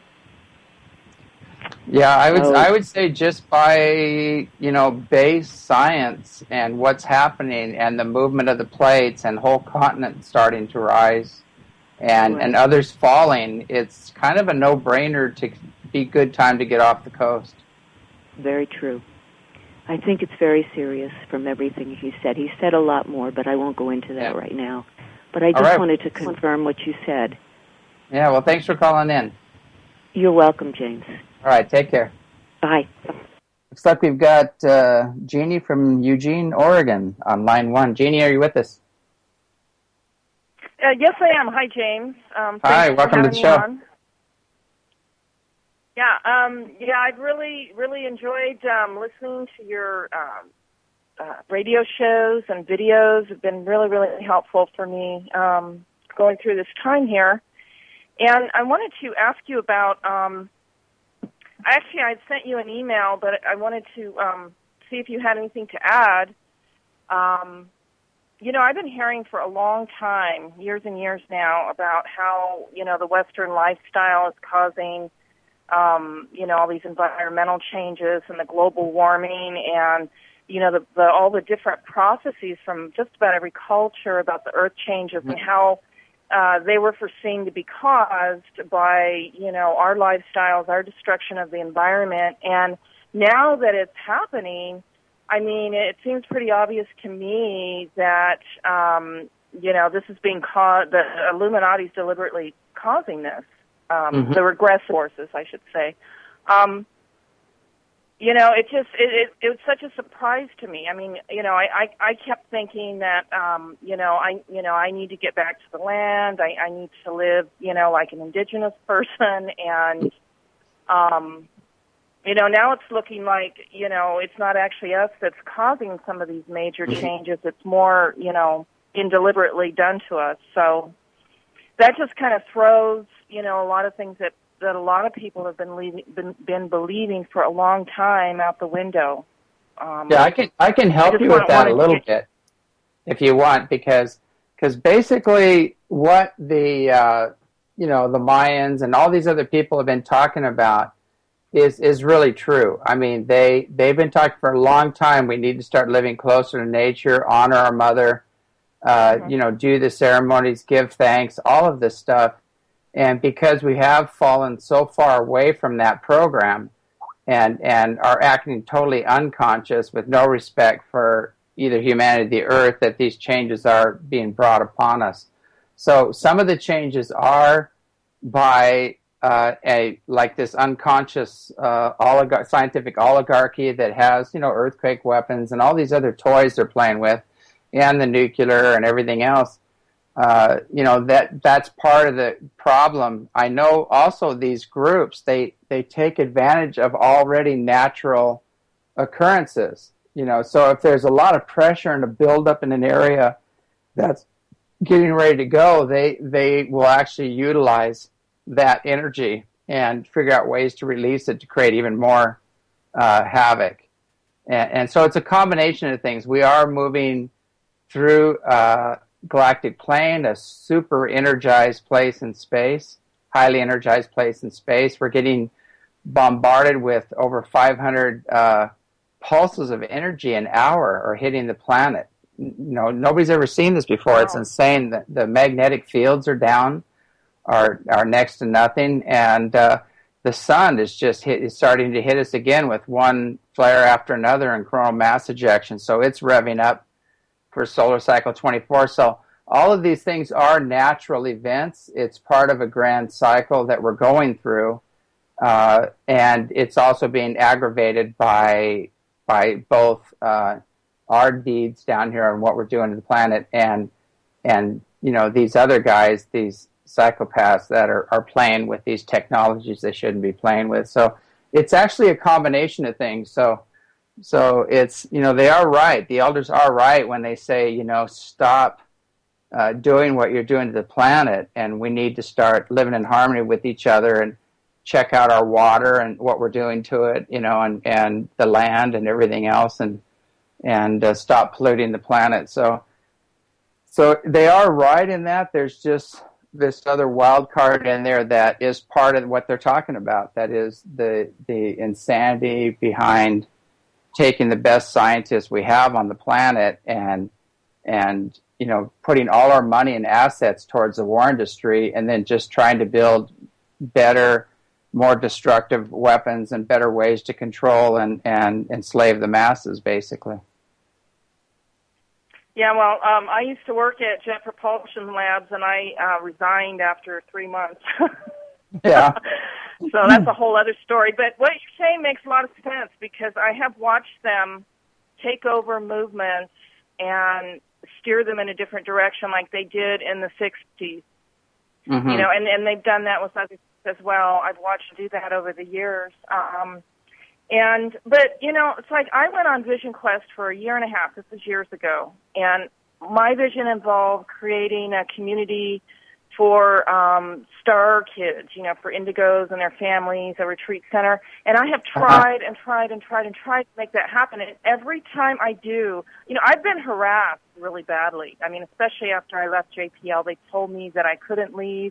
Yeah, I would So, I would say just by, you know, base science and what's happening and the movement of the plates and whole continents starting to rise and, right. and others falling, it's kind of a no-brainer to be good time to get off the coast. Very true. I think it's very serious from everything he said. He said a lot more, but I won't go into that Yeah. right now. But I just right. wanted to confirm what you said. Yeah, well, thanks for calling in. You're welcome, James. All right, take care. Bye. Looks like we've got uh, Jeannie from Eugene, Oregon on line one. Jeannie, are you with us? Uh, yes, I am. Hi, James. Um, Hi, thanks welcome for to the having show. me on. Yeah, um, yeah, I've really, really enjoyed um, listening to your um, uh, radio shows and videos. Have been really, really helpful for me um, going through this time here. And I wanted to ask you about. Um, actually, I had sent you an email, but I wanted to um, see if you had anything to add. Um, you know, I've been hearing for a long time, years and years now, about how you know the Western lifestyle is causing. Um, you know, all these environmental changes and the global warming and, you know, the, the, all the different processes from just about every culture about the earth changes mm-hmm. and how uh, they were foreseen to be caused by, you know, our lifestyles, our destruction of the environment. And now that it's happening, I mean, it seems pretty obvious to me that, um, you know, this is being caused, the Illuminati's deliberately causing this. Um, mm-hmm. The regressive forces, I should say. Um, you know, it just it, it it was such a surprise to me. I mean, you know, I, I, I kept thinking that um, you know I you know I need to get back to the land. I, I need to live, you know, like an indigenous person, and um, you know, now it's looking like you know it's not actually us that's causing some of these major mm-hmm. changes. It's more you know indeliberately done to us. So that just kind of throws. You know, a lot of things that, that a lot of people have been, leaving, been been believing for a long time out the window. Um, yeah, I can I can help I you with that a little get... bit if you want, because because basically what the uh, you know the Mayans and all these other people have been talking about is is really true. I mean, they they've been talking for a long time. We need to start living closer to nature, honor our mother, uh, mm-hmm. you know, do the ceremonies, give thanks, all of this stuff. And because we have fallen so far away from that program and and are acting totally unconscious with no respect for either humanity or the earth, that these changes are being brought upon us. So some of the changes are by uh, a like this unconscious uh, oligar- scientific oligarchy that has, you know, earthquake weapons and all these other toys they're playing with, and the nuclear and everything else. Uh, you know, that that's part of the problem. I know also these groups, they, they take advantage of already natural occurrences. You know, so if there's a lot of pressure and a buildup in an area that's getting ready to go, they they will actually utilize that energy and figure out ways to release it to create even more uh, havoc. And, and so it's a combination of things. We are moving through uh, galactic plane, a super energized place in space, highly energized place in space. We're getting bombarded with over five hundred uh, pulses of energy an hour are hitting the planet. You know, nobody's ever seen this before. Wow. It's insane. The, the magnetic fields are down, are are next to nothing, and uh, the sun is just hit, is starting to hit us again with one flare after another in coronal mass ejection. So it's revving up for solar cycle twenty-four. So all of these things are natural events. It's part of a grand cycle that we're going through, uh, and it's also being aggravated by by both uh, our deeds down here and what we're doing to the planet, and and you know these other guys, these psychopaths that are, are playing with these technologies they shouldn't be playing with. So it's actually a combination of things. So. So it's, you know, they are right. The elders are right when they say, you know, stop uh, doing what you're doing to the planet, and we need to start living in harmony with each other and check out our water and what we're doing to it, you know, and, and the land and everything else. And and uh, stop polluting the planet. So, so they are right in that. There's just this other wild card in there that is part of what they're talking about. That is the the insanity behind taking the best scientists we have on the planet and and you know putting all our money and assets towards the war industry, and then just trying to build better, more destructive weapons and better ways to control and, and enslave the masses, basically. Yeah, well, um, I used to work at Jet Propulsion Labs, and I uh, resigned after three months. Yeah. So that's a whole other story. But what you're saying makes a lot of sense, because I have watched them take over movements and steer them in a different direction like they did in the sixties. Mm-hmm. You know, and, and they've done that with others as well. I've watched them do that over the years. Um, and, but, you know, it's like I went on Vision Quest for a year and a half. This was years ago. And my vision involved creating a community for um, star kids, you know, for indigos and their families, a retreat center. And I have tried and tried and tried and tried to make that happen. And every time I do, you know, I've been harassed really badly. I mean, especially after I left J P L, they told me that I couldn't leave.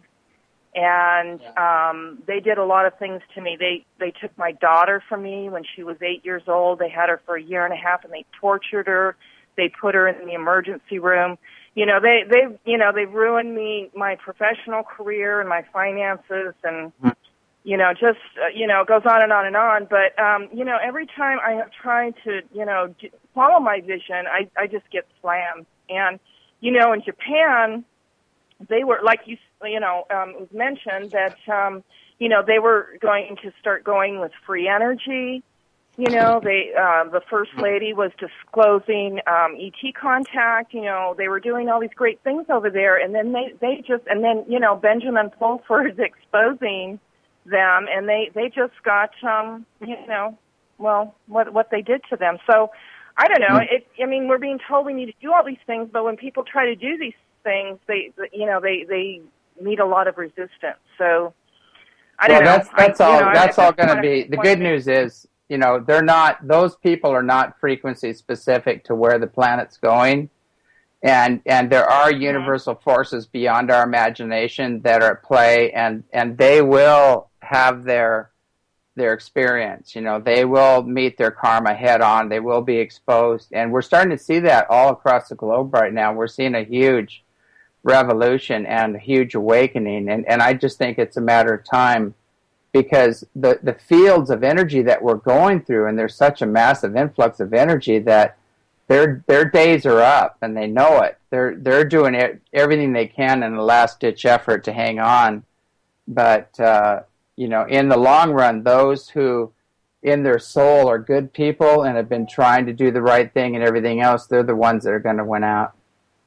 And um, they did a lot of things to me. They they took my daughter from me when she was eight years old. They had her for a year and a half, and they tortured her. They put her in the emergency room. You know, they they you know they ruined me, my professional career and my finances, and you know, just uh, you know, it goes on and on and on. But um, you know, every time I have tried to you know d- follow my vision, I I just get slammed. And you know, in Japan, they were, like you, you know, um, it was mentioned that, um, you know, they were going to start going with free energy. You know, they, uh, the first lady was disclosing, um, E T contact. You know, they were doing all these great things over there. And then they, they just, and then, you know, Benjamin Fulford exposing them, and they, they just got, um, you know, well, what, what they did to them. So, I don't know. It, I mean, we're being told we need to do all these things, but when people try to do these things, they, you know, they, they meet a lot of resistance. So, I don't well, know. That's, that's I, all, you know, that's all going to to be, the good news is, you know, they're not, those people are not frequency specific to where the planet's going. And, and there are universal mm-hmm. forces beyond our imagination that are at play, and, and they will have their, their experience. You know, they will meet their karma head on. They will be exposed. And we're starting to see that all across the globe right now. We're seeing a huge revolution and a huge awakening. And, and I just think it's a matter of time, because the, the fields of energy that we're going through, and there's such a massive influx of energy that their, their days are up, and they know it. They're, they're doing it, everything they can in a last-ditch effort to hang on. But, uh, you know, in the long run, those who in their soul are good people and have been trying to do the right thing and everything else, they're the ones that are going to win out.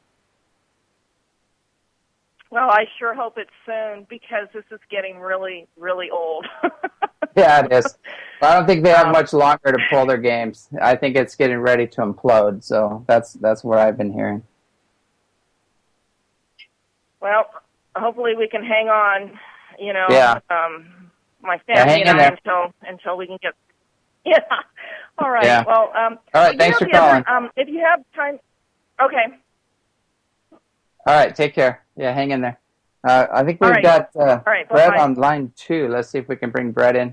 Well, I sure hope it's soon, because this is getting really, really old. Yeah, it is. I don't think they have um, much longer to pull their games. I think it's getting ready to implode. So that's that's what I've been hearing. Well, hopefully we can hang on. You know, yeah. um, my family yeah, and I until until we can get. Yeah. All right. Yeah. Well. Um, All right. Thanks for calling. Other, um, if you have time. Okay. All right. Take care. Yeah. Hang in there. Uh, I think we've right. got uh, right, Brett bye-bye. on line two. Let's see if we can bring Brett in.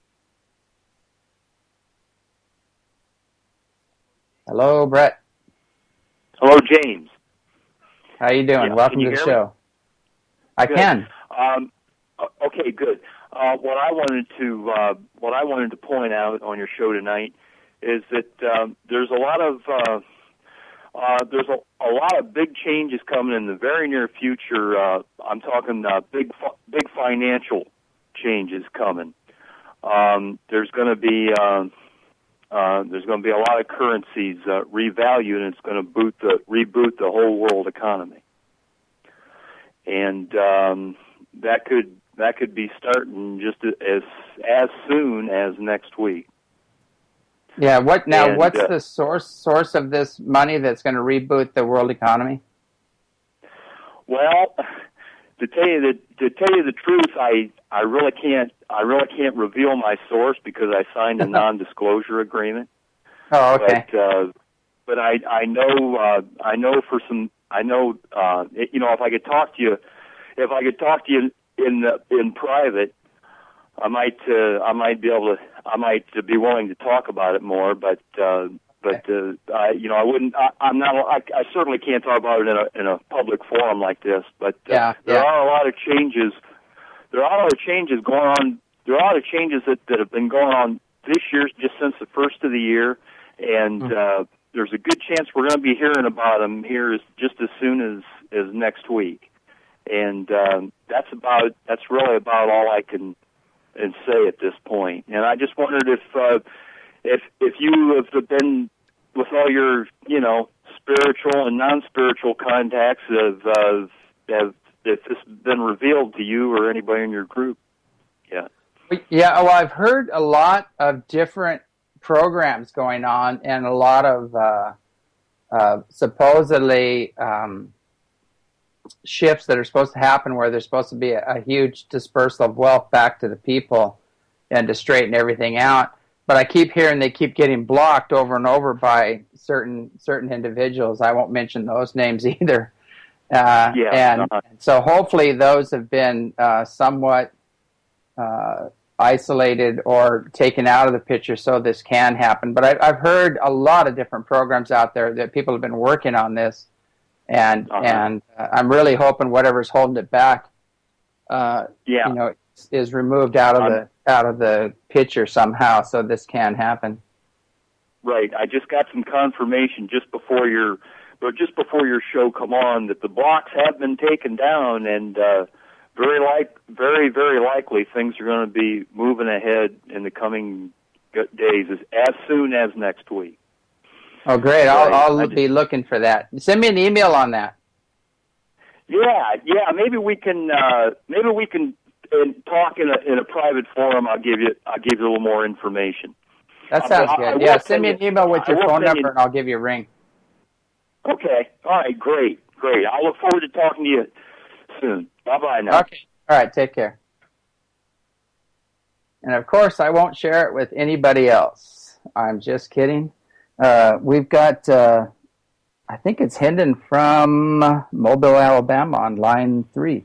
Hello, Brett. Hello, James. How you doing? Yeah, Welcome to the show. Me? I good. can. Um, okay, good. Uh, what I wanted to uh, what I wanted to point out on your show tonight is that um, there's a lot of uh, uh, there's a, a lot of big changes coming in the very near future. Uh, I'm talking uh, big big financial changes coming. Um, there's going to be uh, uh, there's going to be a lot of currencies uh, revalued, and it's going to boot the reboot the whole world economy. And um, that could that could be starting just as as soon as next week. Yeah. What now? And, what's uh, the source source of this money that's going to reboot the world economy? Well, to tell you the to tell you the truth, I I really can't I really can't reveal my source because I signed a non-disclosure agreement. Oh, okay. But uh, but I I know uh, I know for some I know uh, it, you know if I could talk to you if I could talk to you in the, in private, I might uh, I might be able to I might be willing to talk about it more, but uh, but uh, I you know I wouldn't I, I'm not I, I certainly can't talk about it in a in a public forum like this. But uh, yeah, there yeah. are a lot of changes. There are a lot of changes going on. There are a lot of changes that, that have been going on this year, just since the first of the year, and uh, there's a good chance we're going to be hearing about them here as, just as soon as, as next week. And um, that's about that's really about all I can and say at this point. And I just wondered if uh, if if you have been with all your you know spiritual and non-spiritual contacts, have uh, have if this has been revealed to you or anybody in your group. Yeah. Yeah, well, I've heard a lot of different programs going on and a lot of uh, uh, supposedly um, shifts that are supposed to happen where there's supposed to be a, a huge dispersal of wealth back to the people and to straighten everything out. But I keep hearing they keep getting blocked over and over by certain certain individuals. I won't mention those names either. Uh, yeah, and uh-huh. so hopefully those have been uh, somewhat uh, isolated or taken out of the picture so this can happen. But I, I've heard a lot of different programs out there that people have been working on this, and uh-huh. and uh, I'm really hoping whatever's holding it back, uh, yeah. you know, is, is removed out of um, the out of the picture somehow, so this can happen. Right. I just got some confirmation just before your, but just before your show come on that the blocks have been taken down, and uh, very like, very very likely things are going to be moving ahead in the coming days, as, as soon as next week. Oh, great! I'll, Right. I'll I just, be looking for that. Send me an email on that. Yeah, yeah. Maybe we can, uh, maybe we can uh, talk in a in a private forum. I'll give you, I'll give you a little more information. That sounds I, good. I yeah, send me you, an email with your phone number, you, and I'll give you a ring. Okay. All right. Great. Great. I look forward to talking to you soon. Bye bye now. Okay. All right. Take care. And of course, I won't share it with anybody else. I'm just kidding. Uh, we've got, uh, I think it's Hendon from Mobile, Alabama on line three.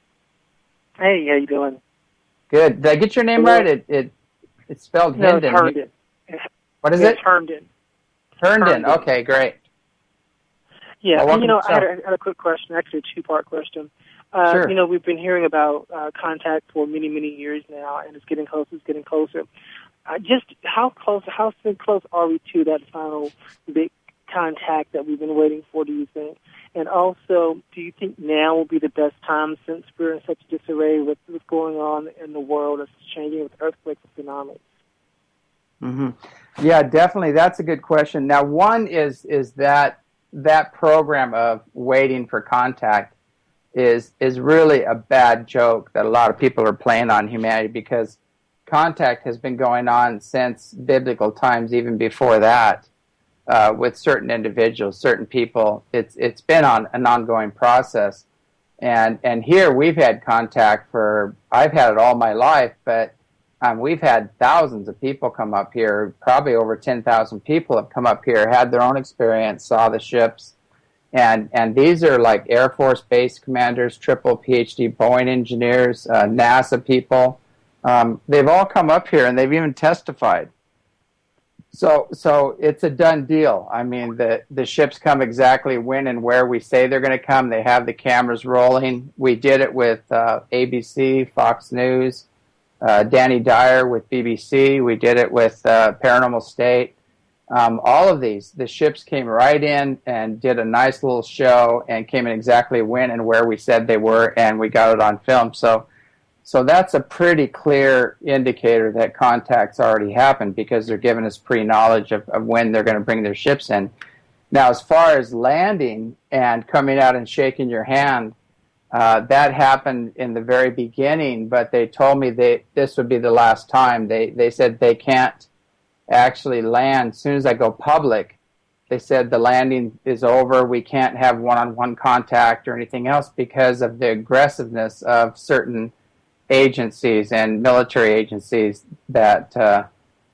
Hey, how you doing? Good. Did I get your name Hello? right? It, it It's spelled No, Hendon. it's Herndon. It's, What is it's it? Herndon. Herndon. Herndon. Okay, great. Yeah, Well, and, you know, welcome I to had, a, had a quick question, actually a two-part question. Uh, Sure. You know, we've been hearing about uh, contact for many, many years now, and it's getting closer, it's getting closer. Uh, just how close, how close are we to that final big contact that we've been waiting for, do you think? And also, do you think now will be the best time, since we're in such disarray with what's going on in the world, it's changing with earthquakes and tsunamis? Mm-hmm. Yeah, definitely. That's a good question. Now, one is is that that program of waiting for contact is is really a bad joke that a lot of people are playing on humanity, because contact has been going on since biblical times, even before that, uh, with certain individuals, certain people. It's it's been on an ongoing process, and and here we've had contact for I've had it all my life, but um, we've had thousands of people come up here. Probably over ten thousand people have come up here, had their own experience, saw the ships. And and these are like Air Force base commanders, triple PhD Boeing engineers, uh, NASA people. Um, they've all come up here, and they've even testified. So so it's a done deal. I mean, the, the ships come exactly when and where we say they're going to come. They have the cameras rolling. We did it with uh, A B C, Fox News, uh, Danny Dyer with B B C. We did it with uh, Paranormal State. Um, all of these, the ships came right in and did a nice little show and came in exactly when and where we said they were, and we got it on film. So so that's a pretty clear indicator that contact's already happened, because they're giving us pre-knowledge of, of when they're going to bring their ships in. Now, as far as landing and coming out and shaking your hand, uh, that happened in the very beginning, but they told me they, this would be the last time. They They said they can't actually land. As soon as I go public, they said the landing is over. We can't have one-on-one contact or anything else because of the aggressiveness of certain agencies and military agencies that uh,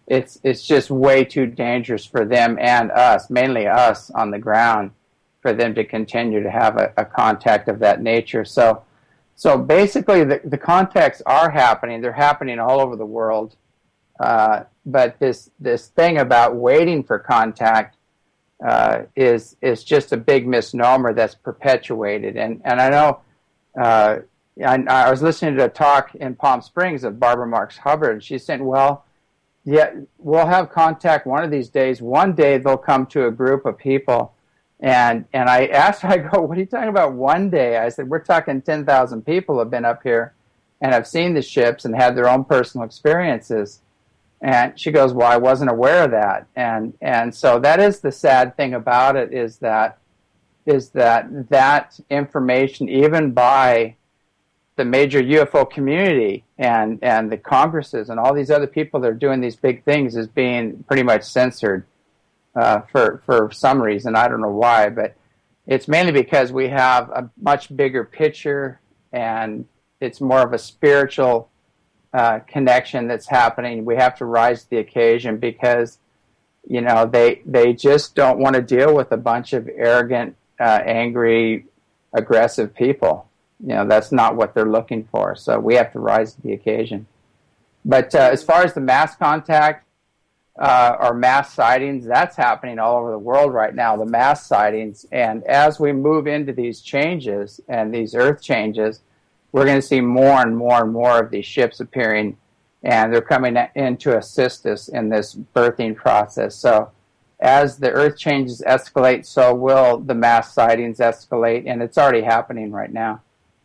it's it's just way too dangerous for them and us, mainly us on the ground, for them to continue to have a, a contact of that nature. So, so basically, the, the contacts are happening. They're happening all over the world. Uh, but this this thing about waiting for contact uh, is is just a big misnomer that's perpetuated. And and I know uh, I, I was listening to a talk in Palm Springs of Barbara Marks Hubbard, and she said, "Well, yeah, we'll have contact one of these days. One day they'll come to a group of people." And and I asked her, I go, "What are you talking about one day?" I said, "We're talking ten thousand people have been up here and have seen the ships and had their own personal experiences." And she goes, "Well, I wasn't aware of that." And and so that is the sad thing about it, is that is that that information, even by the major U F O community and, and the Congresses and all these other people that are doing these big things, is being pretty much censored uh, for, for some reason. I don't know why, but it's mainly because we have a much bigger picture, and it's more of a spiritual uh, connection that's happening. We have to rise to the occasion because, you know, they, they just don't want to deal with a bunch of arrogant, uh, angry, aggressive people. You know, that's not what they're looking for. So we have to rise to the occasion. But uh, as far as the mass contact uh, or mass sightings, that's happening all over the world right now, the mass sightings. And as we move into these changes and these earth changes, we're going to see more and more and more of these ships appearing, and they're coming in to assist us in this birthing process. So as the earth changes escalate, so will the mass sightings escalate, and it's already happening right now.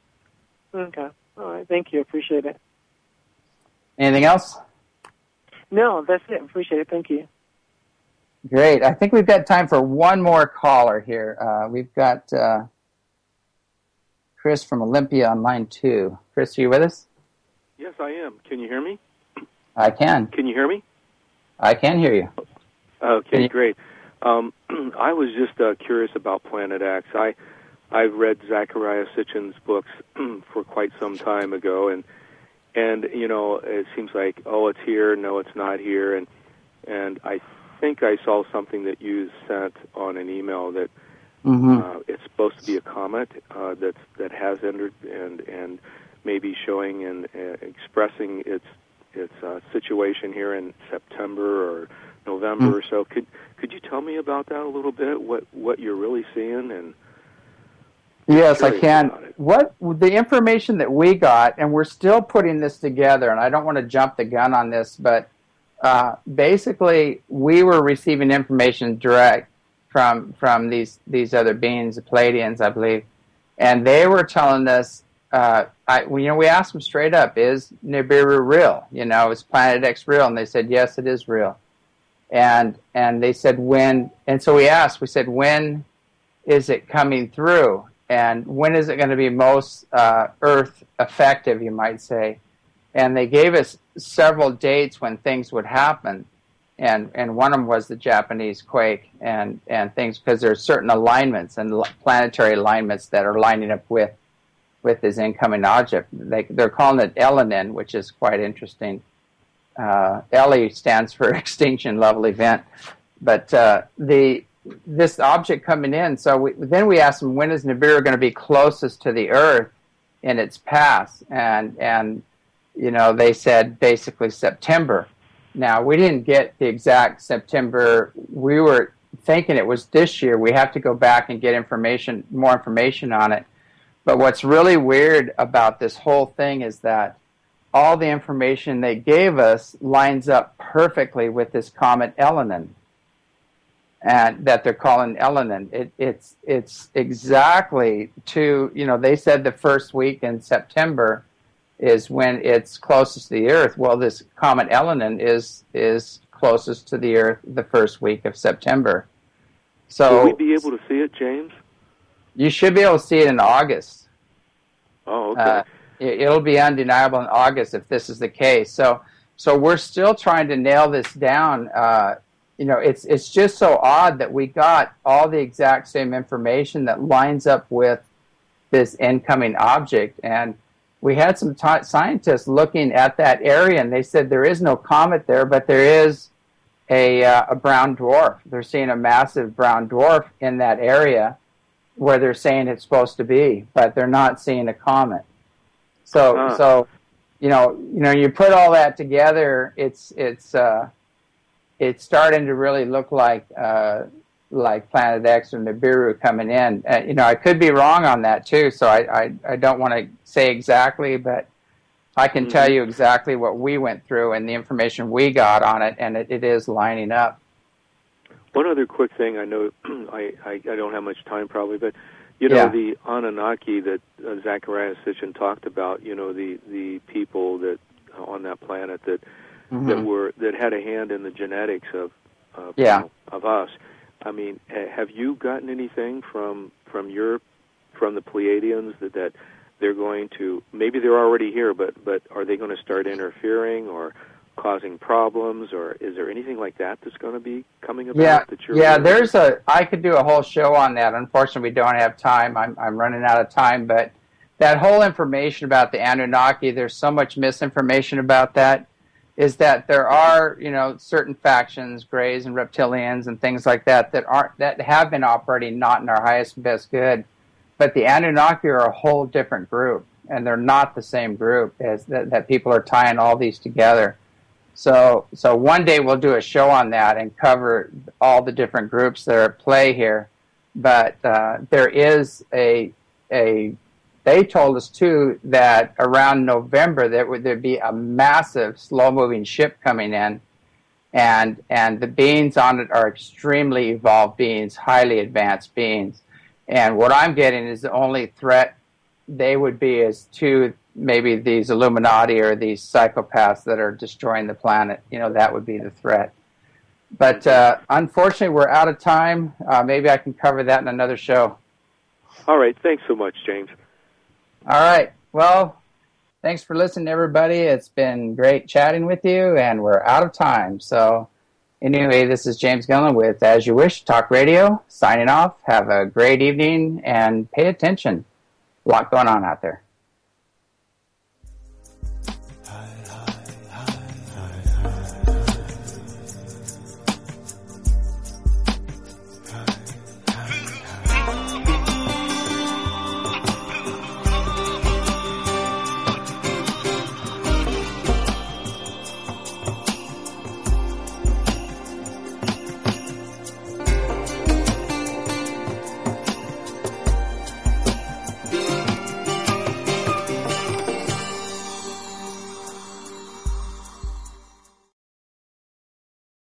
Okay. All right. Thank you. Appreciate it. Anything else? No, that's it. Appreciate it. Thank you. Great. I think we've got time for one more caller here. Uh, we've got uh, Chris from Olympia on line two. Chris, are you with us? Yes, I am. Can you hear me? I can. Can you hear me? I can hear you. Okay, great. Um, I was just uh, curious about Planet X. I, I've read Zachariah Sitchin's books for quite some time ago, and and you know, it seems like, oh, it's here, no, it's not here, and and I think I saw something that you sent on an email that mm-hmm. uh, it's supposed to be a comet uh, that that has entered and and maybe showing and uh, expressing its its uh, situation here in September or November mm-hmm. or so. Could could you tell me about that a little bit? What what you're really seeing? And yes, I can. What the information that we got, and we're still putting this together, and I don't want to jump the gun on this, but uh, basically we were receiving information direct from from these these other beings, the Pleiadians, I believe, and they were telling us. Uh, I, you know, we asked them straight up, "Is Nibiru real? You know, is Planet X real?" And they said, "Yes, it is real." And and they said, "When?" And so we asked. We said, "When is it coming through? And when is it going to be most uh, Earth effective, you might say?" And they gave us several dates when things would happen, and and one of them was the Japanese quake and and things, because there are certain alignments and planetary alignments that are lining up with. with this incoming object. They, they're calling it Elenin, which is quite interesting. Uh, L E stands for Extinction Level Event. But uh, the this object coming in, so we, then we asked them, when is Nibiru going to be closest to the Earth in its path? And, and you know, they said basically September. Now, we didn't get the exact September. We were thinking it was this year. We have to go back and get information, more information on it. But what's really weird about this whole thing is that all the information they gave us lines up perfectly with this comet Elenin, and that they're calling Elenin. It, it's it's exactly to, you know, they said the first week in September is when it's closest to the Earth. Well, this comet Elenin is is closest to the Earth the first week of September. So will we be able to see it, James? You should be able to see it in August. Oh, okay. Uh, it, it'll be undeniable in August if this is the case. So, so we're still trying to nail this down. Uh, you know, it's it's just so odd that we got all the exact same information that lines up with this incoming object, and we had some t- scientists looking at that area, and they said there is no comet there, but there is a, uh, a brown dwarf. They're seeing a massive brown dwarf in that area where they're saying it's supposed to be, but they're not seeing a comet. So, huh. so you know, you know, you put all that together, it's it's uh, it's starting to really look like uh, like Planet X or Nibiru coming in. Uh, you know, I could be wrong on that too, so I I, I don't want to say exactly, but I can mm-hmm. tell you exactly what we went through and the information we got on it, and it, it is lining up. One other quick thing, I know I, I, I don't have much time probably, but you know, yeah. the Anunnaki that uh, Zecharia Sitchin talked about, you know, the, the people that uh, on that planet that mm-hmm. that were that had a hand in the genetics of of, yeah. you know, of us. I mean, have you gotten anything from from your from the Pleiadians that, that they're going to, maybe they're already here, but but are they going to start interfering or causing problems, or is there anything like that that's going to be coming about? Yeah, that you're yeah. aware There's of? a. I could do a whole show on that. Unfortunately, we don't have time. I'm I'm running out of time. But that whole information about the Anunnaki, there's so much misinformation about that. Is that there are, you know, certain factions, Greys and Reptilians and things like that that aren't that have been operating not in our highest and best good, but the Anunnaki are a whole different group, and they're not the same group as that, that people are tying all these together. So, so one day we'll do a show on that and cover all the different groups that are at play here. But uh, there is a a. They told us too that around November there would there be a massive slow-moving ship coming in, and and the beings on it are extremely evolved beings, highly advanced beings. And what I'm getting is the only threat they would be is to maybe these Illuminati or these psychopaths that are destroying the planet. You know, that would be the threat. But uh, unfortunately, we're out of time. Uh, maybe I can cover that in another show. All right. Thanks so much, James. All right. Well, thanks for listening, everybody. It's been great chatting with you, and we're out of time. So anyway, this is James Gillen with As You Wish Talk Radio, signing off. Have a great evening, and pay attention. A lot going on out there.